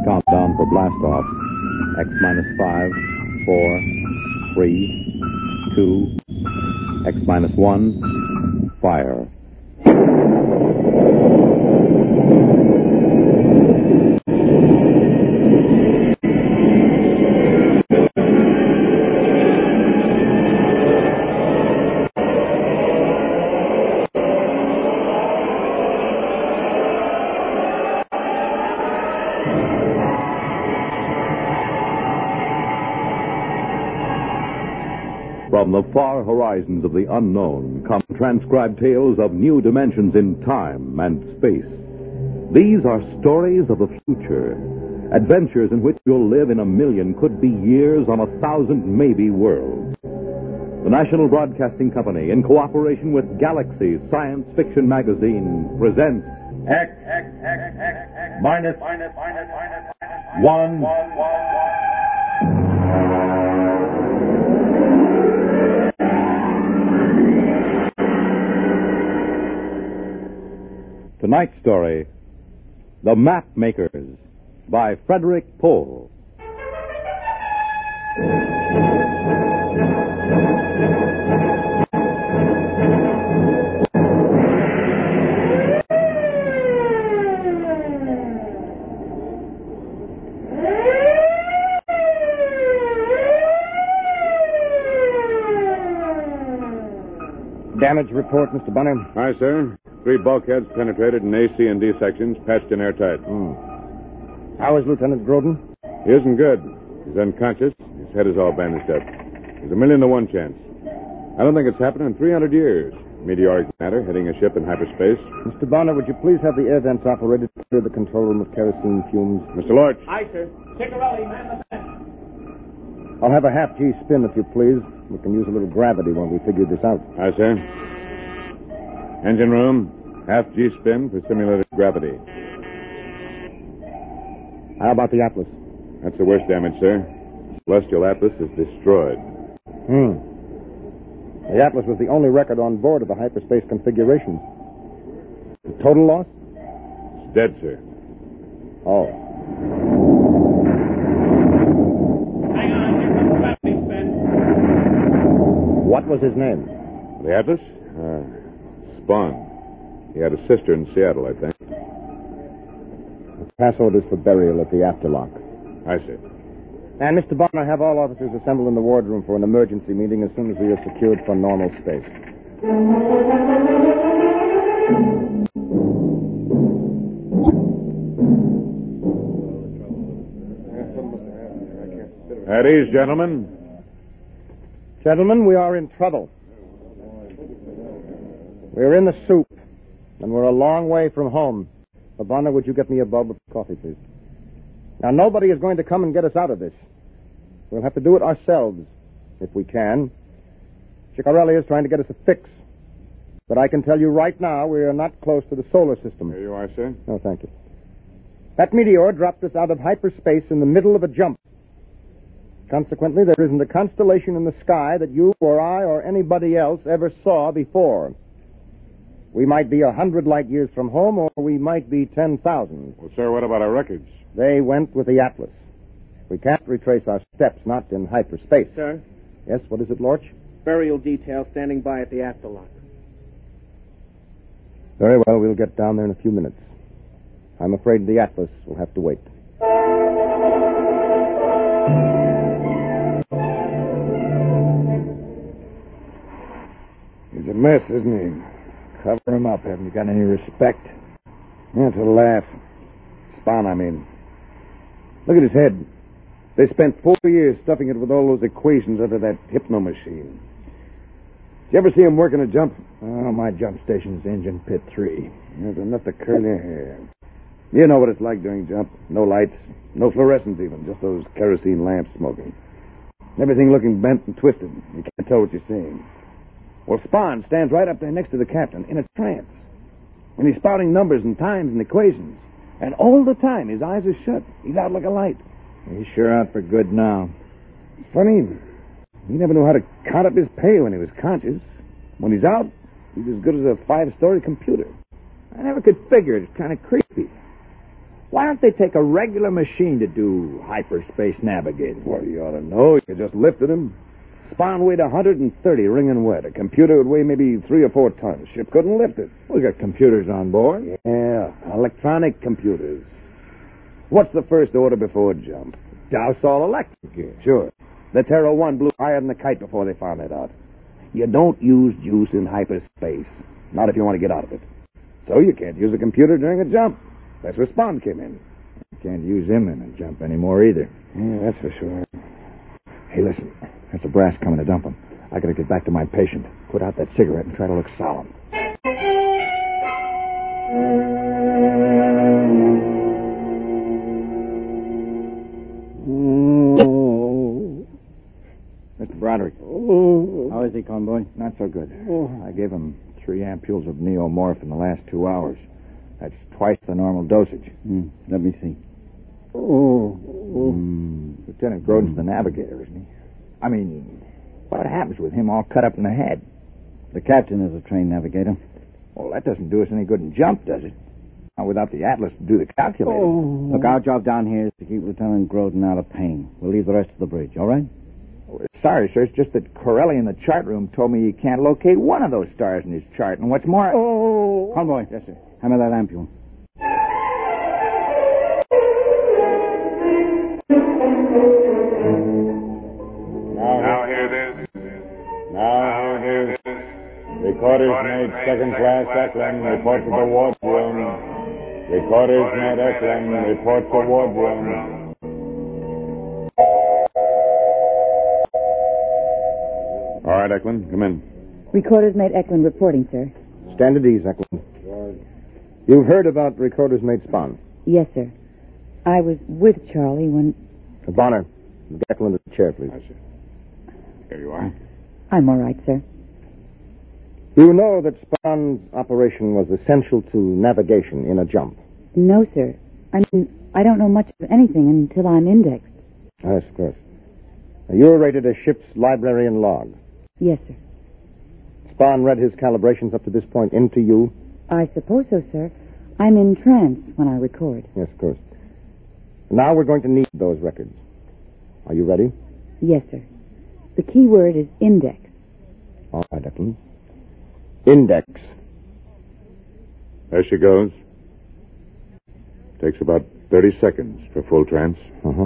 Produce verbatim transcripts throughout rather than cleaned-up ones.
Countdown for blast off. X minus five, four, three, two, X minus one, fire. From the far horizons of the unknown come transcribed tales of new dimensions in time and space. These are stories of the future, adventures in which you'll live in a million, could be years, on a thousand, maybe worlds. The National Broadcasting Company, in cooperation with Galaxy Science Fiction Magazine, presents X, X, X, X, X, minus, minus, minus, minus, one, one, one, one. Tonight's story, The Map Makers, by Frederick Pohl. Damage report, Mister Bunner. Aye, sir. Three bulkheads penetrated in A, C, and D sections, patched in airtight. Hmm. How is Lieutenant Groden? He isn't good. He's unconscious. His head is all bandaged up. There's a million to one chance. I don't think it's happened in three hundred years. Meteoric matter hitting a ship in hyperspace. Mister Bonner, would you please have the air vents operated to clear the control room of kerosene fumes? Mister Lorch. Aye, sir. Ciccarelli, man the fence. I'll have a half G spin, if you please. We can use a little gravity when we figure this out. Aye, sir. Engine room, half G spin for simulated gravity. How about the Atlas? That's the worst damage, sir. Celestial Atlas is destroyed. Hmm. The Atlas was the only record on board of the hyperspace configuration. The total loss? It's dead, sir. Oh. Hang on, here comes the gravity spin. What was his name? The Atlas? Uh, Spawn. He had a sister in Seattle, I think. Pass orders for burial at the afterlock. Aye, sir. And, Mister Bonner, have all officers assemble in the wardroom for an emergency meeting as soon as we are secured for normal space. At ease, gentlemen. Gentlemen, we are in trouble. We're in the soup, and we're a long way from home. Uh, Bonner, would you get me a bulb of coffee, please? Now, nobody is going to come and get us out of this. We'll have to do it ourselves, if we can. Ciccarelli is trying to get us a fix. But I can tell you right now, we are not close to the solar system. Here you are, sir. No, thank you. That meteor dropped us out of hyperspace in the middle of a jump. Consequently, there isn't a constellation in the sky that you or I or anybody else ever saw before. We might be a hundred light years from home, or we might be ten thousand. Well, sir, what about our records? They went with the Atlas. We can't retrace our steps, not in hyperspace. Sir, Yes, what is it, Lorch? burial detail standing by at the afterlock. Very well, we'll get down there in a few minutes. I'm afraid the Atlas will have to wait. He's a mess, isn't he? Cover him up. Haven't you got any respect? That's a laugh. Spawn, I mean. Look at his head. They spent four years stuffing it with all those equations under that hypno machine. Did you ever see him working a jump? Oh, my jump station's engine pit three. There's enough to curl your hair. You know what it's like during jump. No lights, no fluorescence even, just those kerosene lamps smoking. Everything looking bent and twisted. You can't tell what you're seeing. Well, Spawn stands right up there next to the captain in a trance. And he's spouting numbers and times and equations. And all the time, his eyes are shut. He's out like a light. He's sure out for good now. Funny, he never knew how to count up his pay when he was conscious. When he's out, he's as good as a five-story computer. I never could figure it. It's kind of creepy. Why don't they take a regular machine to do hyperspace navigating? Well, you ought to know. You just lifted him. Spawn weighed one hundred thirty, wringing wet. A computer would weigh maybe three or four tons. Ship couldn't lift it. We got computers on board. Yeah, electronic computers. What's the first order before jump? Douse all electric gear. Sure. The Terra one blew higher than the kite before they found it out. You don't use juice in hyperspace. Not if you want to get out of it. So you can't use a computer during a jump. That's where Spawn came in. You can't use him in a jump anymore either. Yeah, that's for sure. Hey, listen. That's the brass coming to dump him. I gotta get back to my patient. Put out that cigarette and try to look solemn. Oh. Mister Broderick. Oh. How is he, Conboy? Not so good. Oh. I gave him three ampules of neomorph in the last two hours. That's twice the normal dosage. Mm, let me see. Oh. Mm. Lieutenant Grodin's the navigator, isn't he? I mean, what happens with him all cut up in the head? The captain is a trained navigator. Well, that doesn't do us any good in jump, does it? Not without the atlas to do the calculating. Oh. Look, our job down here is to keep Lieutenant Grodin out of pain. We'll leave the rest of the bridge, all right? Oh, sorry, sir. It's just that Corelli in the chart room told me he can't locate one of those stars in his chart. And what's more... Oh. Convoy. Yes, sir. Hammer that ampule. Now hear this. Now hear this. Recorders made second class Eklund, report to the wardroom. Recorders made Eklund, report to wardroom. All right, Eklund, come in. Recorders made Eklund reporting, sir. Stand at ease, Eklund. You've heard about Recorders made Spawn. Yes, sir. I was with Charlie when... Bonner, get Eklund to the chair, please. Yes, sir. Here you are. I'm all right, sir. You know that Spawn's operation was essential to navigation in a jump. No, sir. I mean, I don't know much of anything until I'm indexed. Yes, of course. Now, you're rated a ship's librarian log. Yes, sir. Spawn read his calibrations up to this point into you? I suppose so, sir. I'm in trance when I record. Yes, of course. Now we're going to need those records. Are you ready? Yes, sir. The key word is index. All right, Eklund. Index. There she goes. Takes about thirty seconds for full trance. Uh-huh.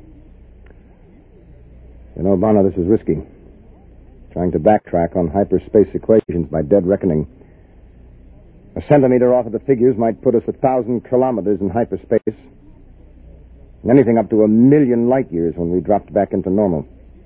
You know, Bonner, this is risky. Trying to backtrack on hyperspace equations by dead reckoning. A centimeter off of the figures might put us a thousand kilometers in hyperspace. And anything up to a million light years when we dropped back into normal.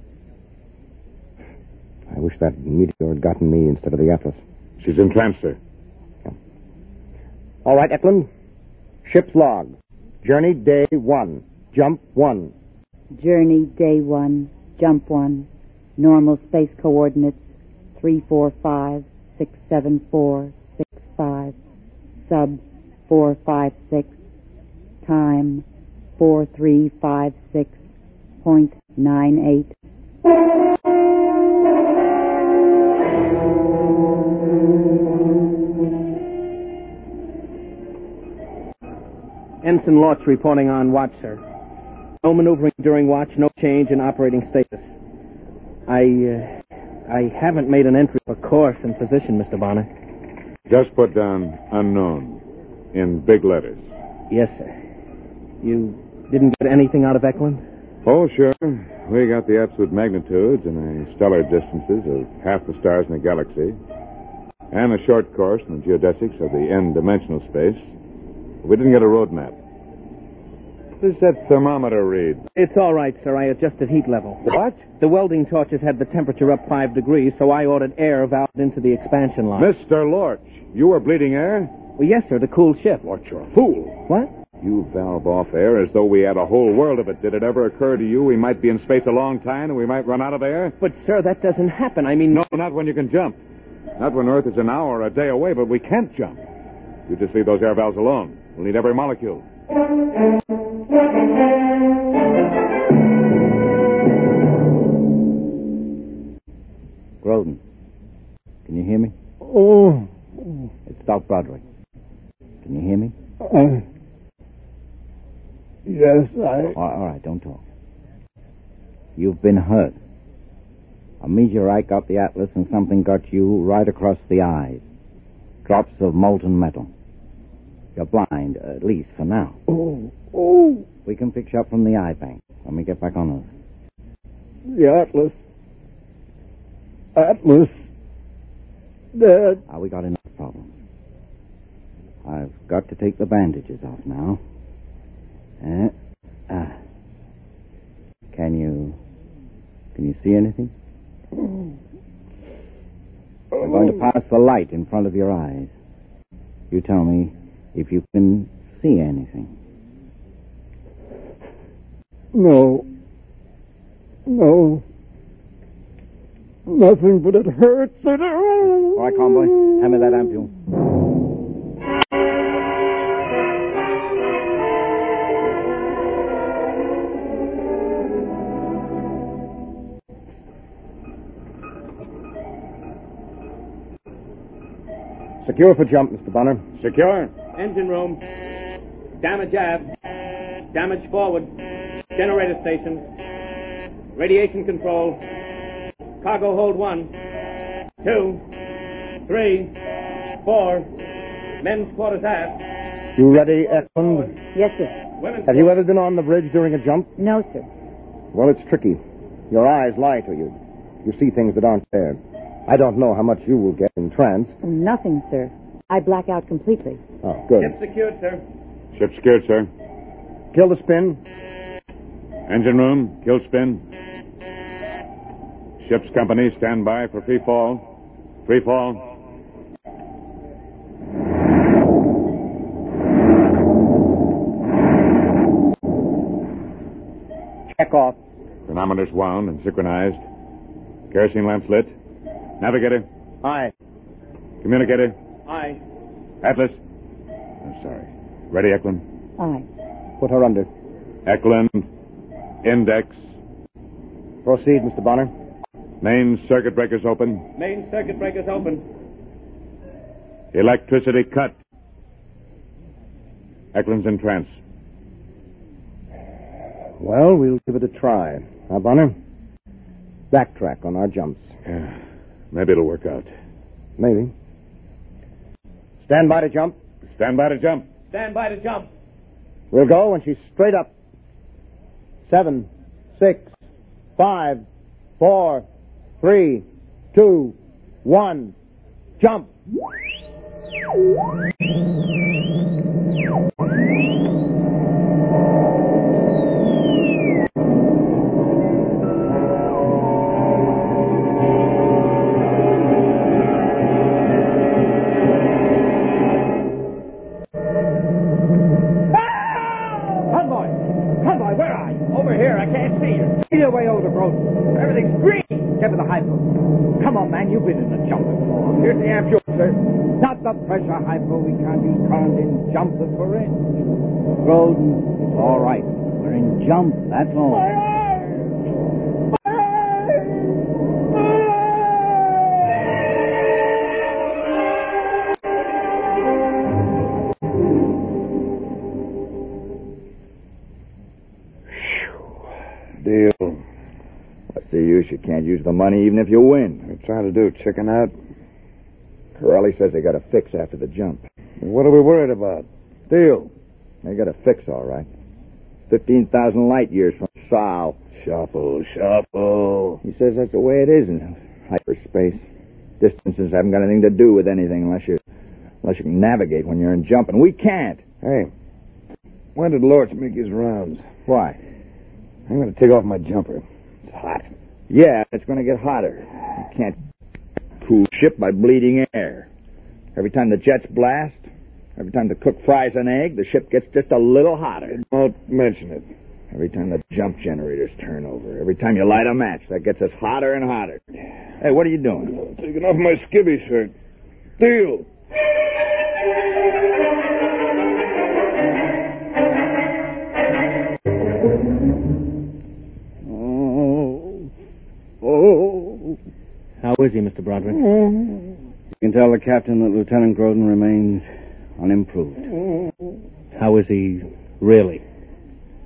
I wish that meteor had gotten me instead of the Atlas. She's in trance, sir. Yeah. All right, Eklund. Ship's log. Journey day one. Jump one. Journey day one. Jump one. Normal space coordinates three four five six seven four six five. Sub four five six. Time four three five six point nine eight. Ensign Lortz reporting on watch, sir. No maneuvering during watch, no change in operating status. I, uh, I haven't made an entry for course and position, Mister Bonner. Just put down unknown in big letters. Yes, sir. You didn't get anything out of Eklund? Oh, sure. We got the absolute magnitudes and the stellar distances of half the stars in the galaxy, and a short course in the geodesics of the n-dimensional space. We didn't get a road map. What does that thermometer read? It's all right, sir. I adjusted heat level. What? The welding torches had the temperature up five degrees, so I ordered air valved into the expansion line. Mister Lorch, you were bleeding air? Well, yes, sir, to cool ship. Lorch, you're a fool. What? You valve off air as though we had a whole world of it. Did it ever occur to you we might be in space a long time and we might run out of air? But, sir, that doesn't happen. I mean... No, not when you can jump. Not when Earth is an hour or a day away, but we can't jump. You just leave those air valves alone. We'll need every molecule. Grodin, can you hear me? Oh. It's Doc Broderick. Can you hear me? Uh, Yes, I... All all right, don't talk. You've been hurt. A meteorite got the Atlas and something got you right across the eyes. Drops of molten metal. You're blind, at least for now. Oh, oh. We can fix you up from the eye bank when we get back on Earth. The Atlas. Atlas. Dad. Ah, we got enough problems. I've got to take the bandages off now. Uh, ah. Can you... Can you see anything? Oh. We're going to pass the light in front of your eyes. You tell me if you can see anything. No. No. Nothing, but it hurts. It hurts. All right, convoy. Hand me that ampule. Secure for jump, Mister Bonner. Secure. Engine room. Damage aft. Damage forward. Generator station. Radiation control. Cargo hold one. Two. Three. Four. Men's quarters aft. You ready, Eklund? Yes, sir. Women's Have you ever been on the bridge during a jump? No, sir. Well, it's tricky. Your eyes lie to you. You see things that aren't there. I don't know how much you will get in trance. Nothing, sir. I black out completely. Oh, good. Ship secured, sir. Ship secured, sir. Kill the spin. Engine room, kill spin. Ship's company, stand by for free fall. Free fall. Check off. Chronometers wound and synchronized. Kerosene lamps lit. Navigator. Aye. Communicator. Aye. Atlas. I'm sorry. Ready, Eklund? Aye. Put her under. Eklund. Index. Proceed, Mister Bonner. Main circuit breakers open. Main circuit breakers open. Electricity cut. Eklund's in trance. Well, we'll give it a try. Now, Bonner, backtrack on our jumps. Yeah. Maybe it'll work out. Maybe. Stand by to jump. Stand by to jump. Stand by to jump. We'll go when she's straight up. Seven, six, five, four, three, two, one, jump. Everything's green. Get to the hypo. Come on, man. You've been in the jump before. Here's the ampule, sir. Not the pressure hypo. We can't be conned in jump that we're in. Groden, it's all right. We're in jump, that's all. Deal. What's the use? You can't use the money even if you win. What are you trying to do, chicken out? Corelli says they got a fix after the jump. What are we worried about? Deal. They got a fix, all right. Fifteen thousand light years from Sal. Shuffle, shuffle. He says that's the way it is in hyperspace. Distances haven't got anything to do with anything unless you unless you can navigate when you're in jump, and we can't. Hey, when did Lortz make his rounds? Why? I'm going to take off my jumper. It's hot. Yeah, it's going to get hotter. You can't cool ship by bleeding air. Every time the jets blast, every time the cook fries an egg, the ship gets just a little hotter. Don't mention it. Every time the jump generators turn over, every time you light a match, that gets us hotter and hotter. Hey, what are you doing? I'm taking off my skivvy shirt. Deal. Oh. Oh. How is he, Mister Broderick? You can tell the captain that Lieutenant Groden remains unimproved. How is he really?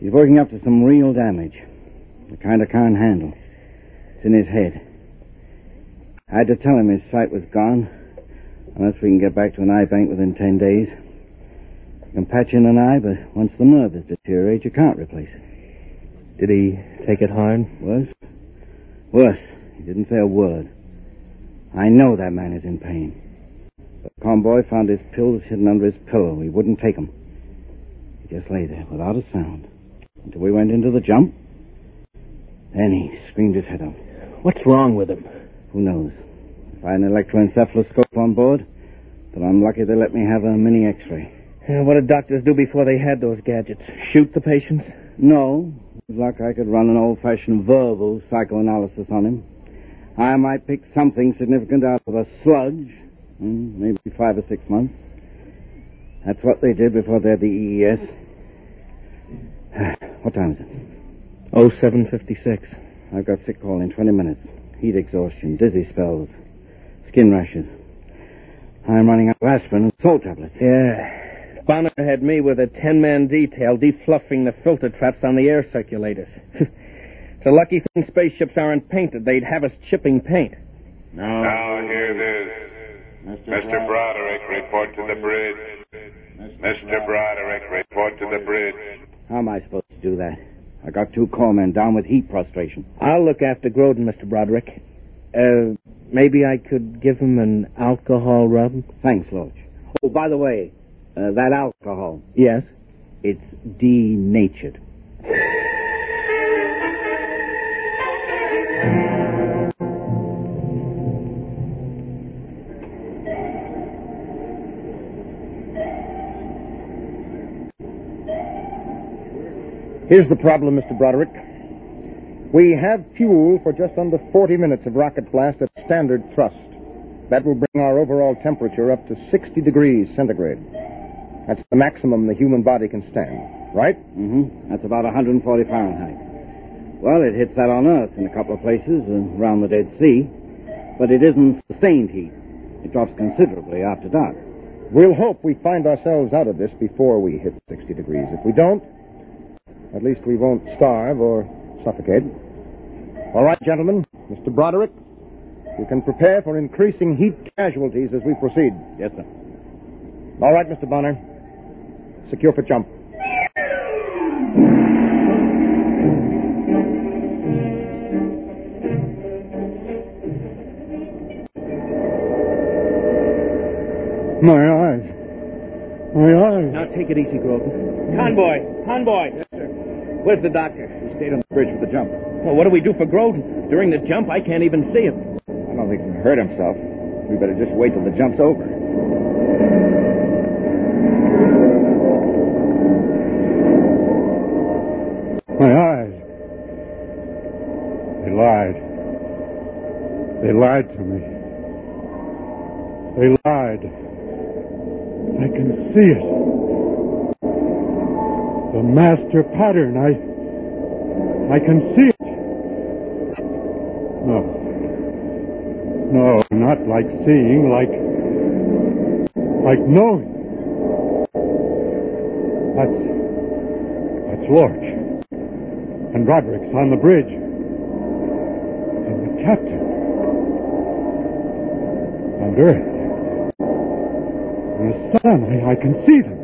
He's working up to some real damage. The kind I can't handle. It's in his head. I had to tell him his sight was gone, unless we can get back to an eye bank within ten days. You can patch in an eye, but once the nerve has deteriorated, you can't replace it. Did he take it hard? Worse? Worse. He didn't say a word. I know that man is in pain. But Conboy found his pills hidden under his pillow. He wouldn't take them. He just lay there without a sound until we went into the jump. Then he screamed his head off. What's wrong with him? Who knows? If I had an electroencephaloscope on board, then I'm lucky they let me have a mini X-ray. Uh, what did doctors do before they had those gadgets? Shoot the patients? No. It was like I could run an old-fashioned verbal psychoanalysis on him. I might pick something significant out of a sludge. Hmm, maybe five or six months. That's what they did before they had the E E S. What time is it? Oh, seven fifty-six. I've got sick call in twenty minutes. Heat exhaustion, dizzy spells, skin rashes. I'm running out of aspirin and salt tablets. Yeah. Bonner had me with a ten-man detail defluffing the filter traps on the air circulators. It's a lucky thing spaceships aren't painted. They'd have us chipping paint. Now, Now hear this. Mister Broderick, report to the bridge. Mister Broderick, report to the bridge. How am I supposed to do that? I got two corpsmen down with heat prostration. I'll look after Groden, Mister Broderick. Uh, maybe I could give him an alcohol rub? Thanks, Loach. Oh, by the way, uh, that alcohol. Yes? It's denatured. Here's the problem, Mister Broderick. We have fuel for just under forty minutes of rocket blast at standard thrust. That will bring our overall temperature up to sixty degrees centigrade. That's the maximum the human body can stand, right? Mm-hmm. That's about one hundred forty Fahrenheit. Well, it hits that on Earth in a couple of places uh, around the Dead Sea, but it isn't sustained heat. It drops considerably after dark. We'll hope we find ourselves out of this before we hit sixty degrees. If we don't, at least we won't starve or suffocate. All right, gentlemen. Mister Broderick, you can prepare for increasing heat casualties as we proceed. Yes, sir. All right, Mister Bonner. Secure for jump. My eyes. My eyes. Now take it easy, Groden. Convoy! Convoy! Yes, sir. Where's the doctor? He stayed on the bridge for the jump. Well, what do we do for Groden? During the jump, I can't even see him. I don't think he can hurt himself. We better just wait till the jump's over. My eyes. They lied. They lied to me. They lied. I can see it. The master pattern. I... I can see it. No. No, not like seeing, like... like knowing. That's... that's Lorch. And Roderick's on the bridge. And the captain. And Earth. And the sun. I, I can see them.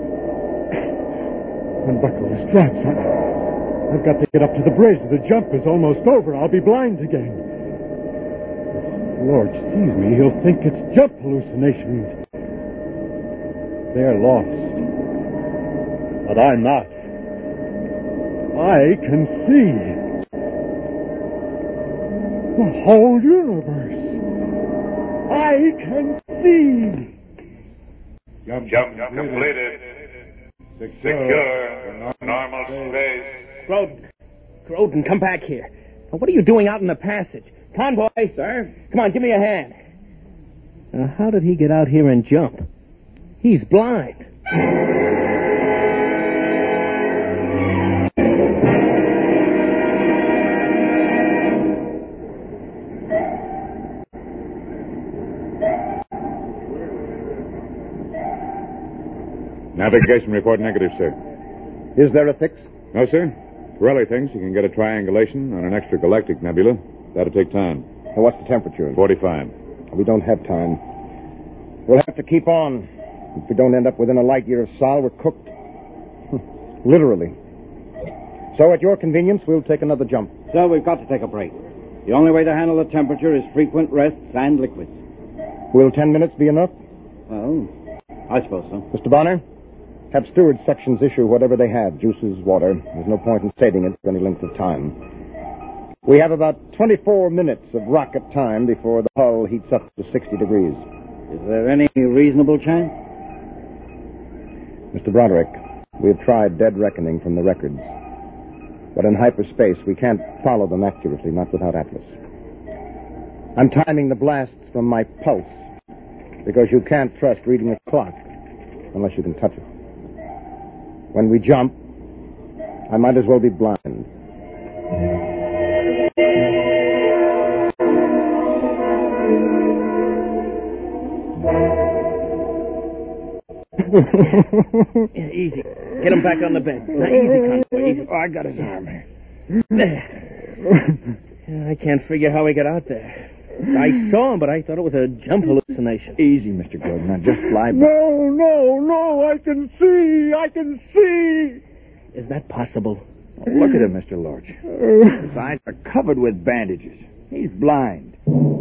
Unbuckle the straps. I, I've got to get up to the bridge. The jump is almost over. I'll be blind again. If Lorch sees me, he'll think it's jump hallucinations. They're lost. But I'm not. I can see the whole universe. I can see. Jump, jump completed. Secure. Normal space. Groden. Groden, come back here. Now, what are you doing out in the passage? Convoy. Sir? Come on, give me a hand. Now, how did he get out here and jump? He's blind. Navigation report negative, sir. Is there a fix? No, sir. Pirelli thinks you can get a triangulation on an extragalactic nebula. That'll take time. Now, what's the temperature? forty-five. We don't have time. We'll have to keep on. If we don't end up within a light year of Sol, we're cooked. Literally. So, at your convenience, we'll take another jump. So we've got to take a break. The only way to handle the temperature is frequent rests and liquids. Will ten minutes be enough? Well, I suppose so. Mister Bonner, have steward sections issue whatever they have, juices, water. There's no point in saving it for any length of time. We have about twenty-four minutes of rocket time before the hull heats up to sixty degrees. Is there any reasonable chance? Mister Broderick, we have tried dead reckoning from the records. But in hyperspace, we can't follow them accurately, not without Atlas. I'm timing the blasts from my pulse, because you can't trust reading a clock unless you can touch it. When we jump, I might as well be blind. Easy. Get him back on the bed. Now, easy, Conway, easy. Oh, I got his arm. There. I can't figure how he got out there. I saw him, but I thought it was a jump hallucination. Easy, Mister Gordon. Now, just fly back. No, no, no. I can see. I can see. Is that possible? Oh, look at him, Mister Lorch. His eyes are covered with bandages. He's blind.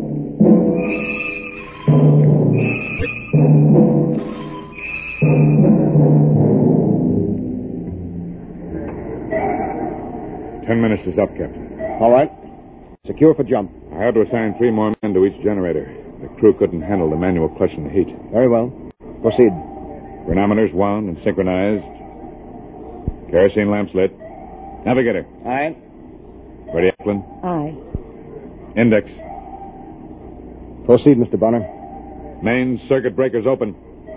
Ten minutes is up, Captain. All right. Secure for jump. I had to assign three more men to each generator. The crew couldn't handle the manual clutch in the heat. Very well. Proceed. Chronometers wound and synchronized. Kerosene lamps lit. Navigator. Aye. Ready, Eklund? Aye. Index. Proceed, Mister Bonner. Main circuit breakers open.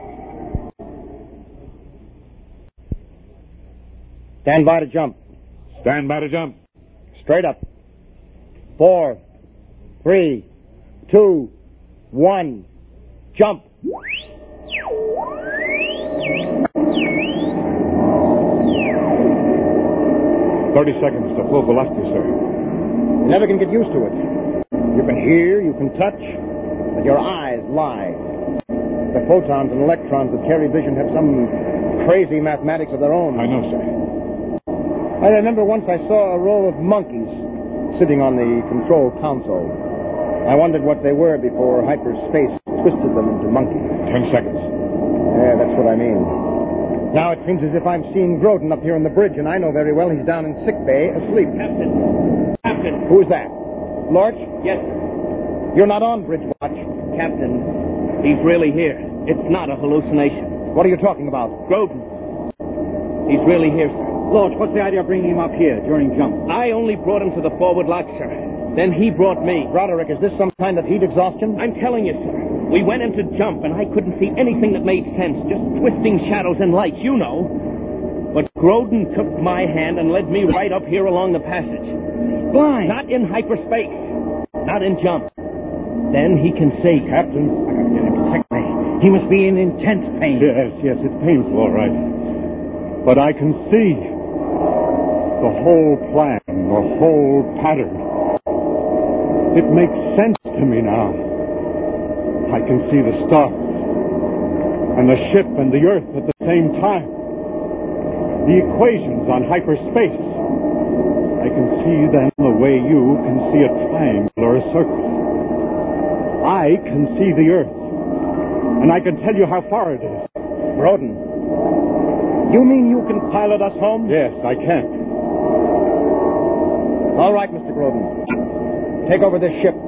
Stand by to jump. Stand by to jump. Straight up. Four, three, two, one, jump. Thirty seconds to full velocity, sir. You never can get used to it. You can hear, you can touch, but your eyes lie. The photons and electrons that carry vision have some crazy mathematics of their own. I know, sir. I remember once I saw a row of monkeys sitting on the control console. I wondered what they were before hyperspace twisted them into monkeys. Ten seconds. Yeah, that's what I mean. Now it seems as if I'm seeing Groden up here on the bridge, and I know very well he's down in sick bay asleep. Captain. Captain. Who's that? Lorch? Yes, sir. You're not on bridge watch. Captain, he's really here. It's not a hallucination. What are you talking about? Groden. He's really here, sir. Lorch, what's the idea of bringing him up here during jump? I only brought him to the forward lock, sir. Then he brought me. Broderick, is this some kind of heat exhaustion? I'm telling you, sir. We went into jump, and I couldn't see anything that made sense. Just twisting shadows and lights, you know. But Groden took my hand and led me right up here along the passage. He's blind. Not in hyperspace. Not in jump. Then he can see. Captain, I gotta get him to sick bay. He must be in intense pain. Yes, yes, it's painful, all right. But I can see the whole plan, the whole pattern. It makes sense to me now. I can see the stars and the ship and the Earth at the same time. The equations on hyperspace. I can see them the way you can see a triangle or a circle. I can see the Earth, and I can tell you how far it is. Groden, you mean you can pilot us home? Yes, I can. All right, Mister Groden. Take over this ship.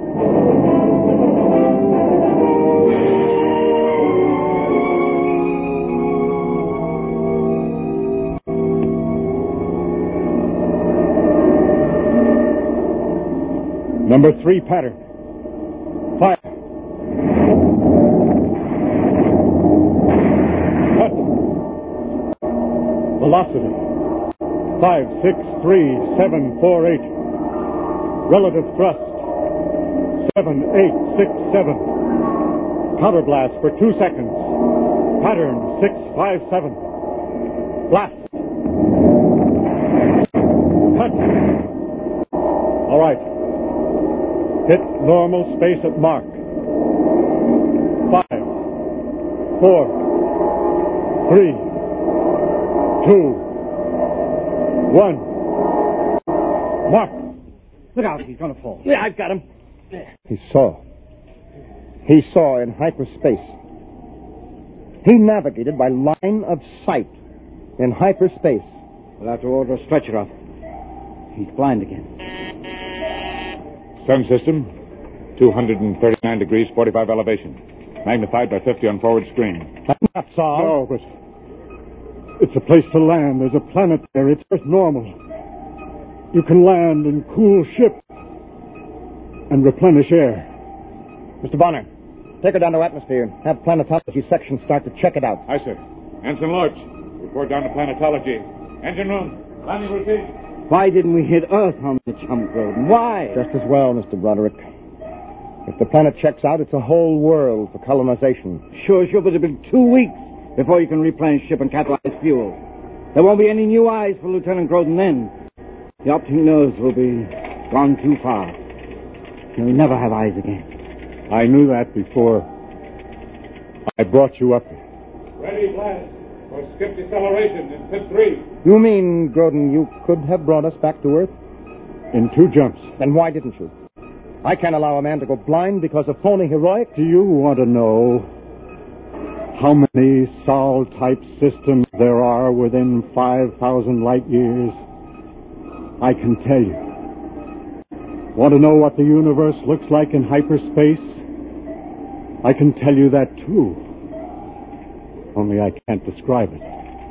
Number three pattern. Fire. Cut. Velocity. Five, six, three, seven, four, eight. Relative thrust. Seven, eight, six, seven. Counterblast for two seconds. Pattern six, five, seven. Blast. cut. All right. Hit normal space at mark. Five, four, three, two, one. Mark. Look out, he's going to fall. Yeah, I've got him. He saw. He saw in hyperspace. He navigated by line of sight in hyperspace. We'll have to order a stretcher up. He's blind again. Sun system, two hundred thirty-nine degrees, forty-five elevation. Magnified by fifty on forward screen. That's not Saul. No, but it's a place to land. There's a planet there. It's Earth normal. You can land and cool ship and replenish air. Mister Bonner, take her down to atmosphere. Have planetology section start to check it out. Aye, sir. Ensign Lorch, report down to planetology. Engine room, landing routine. Why didn't we hit Earth on the jump, Groden? Why? Just as well, Mister Broderick. If the planet checks out, it's a whole world for colonization. Sure, sure, but it'll be two weeks before you can replenish ship and catalyze fuel. There won't be any new eyes for Lieutenant Groden then. The optic nerves will be gone too far. He'll never have eyes again. I knew that before I brought you up. Ready, blast, for skip deceleration in pit three. You mean, Groden, you could have brought us back to Earth? In two jumps. Then why didn't you? I can't allow a man to go blind because of phony heroic. Do you want to know how many Sol-type systems there are within five thousand light years? I can tell you. Want to know what the universe looks like in hyperspace? I can tell you that, too. Only I can't describe it.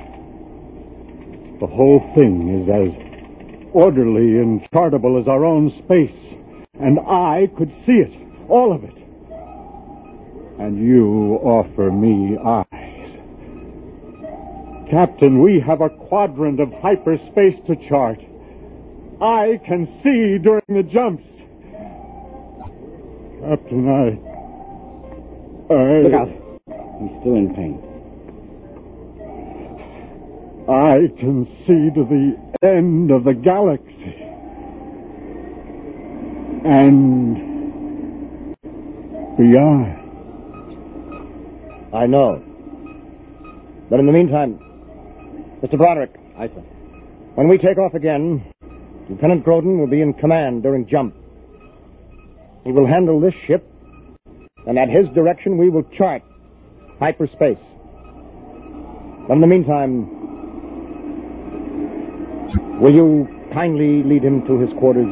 The whole thing is as orderly and chartable as our own space. And I could see it, all of it. And you offer me eyes. Captain, we have a quadrant of hyperspace to chart. I can see during the jumps. Captain, I... I... Look out. He's still in pain. I can see to the end of the galaxy. And beyond. I know. But in the meantime, Mister Broderick. Aye, sir. When we take off again, Lieutenant Groden will be in command during jump. He will handle this ship, and at his direction we will chart hyperspace. But in the meantime, will you kindly lead him to his quarters?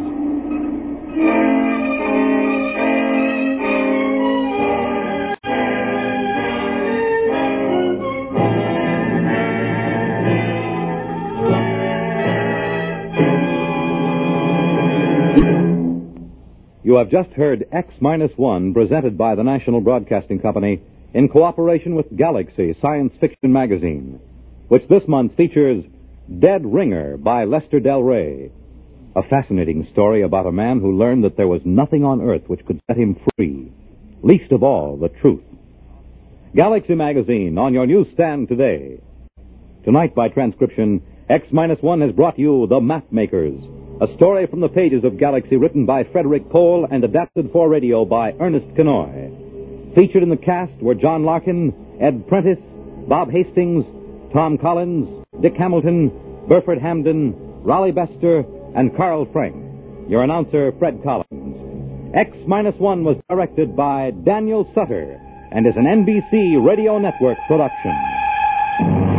You have just heard X minus one presented by the National Broadcasting Company in cooperation with Galaxy Science Fiction Magazine, which this month features Dead Ringer by Lester Del Rey, a fascinating story about a man who learned that there was nothing on Earth which could set him free, least of all the truth. Galaxy Magazine on your newsstand today. Tonight, by transcription, X minus one has brought you The Mapmakers, a story from the pages of Galaxy written by Frederick Pohl and adapted for radio by Ernest Kenoy. Featured in the cast were John Larkin, Ed Prentice, Bob Hastings, Tom Collins, Dick Hamilton, Burford Hamden, Raleigh Bester, and Carl Frank. Your announcer, Fred Collins. X minus one was directed by Daniel Sutter and is an N B C Radio Network production.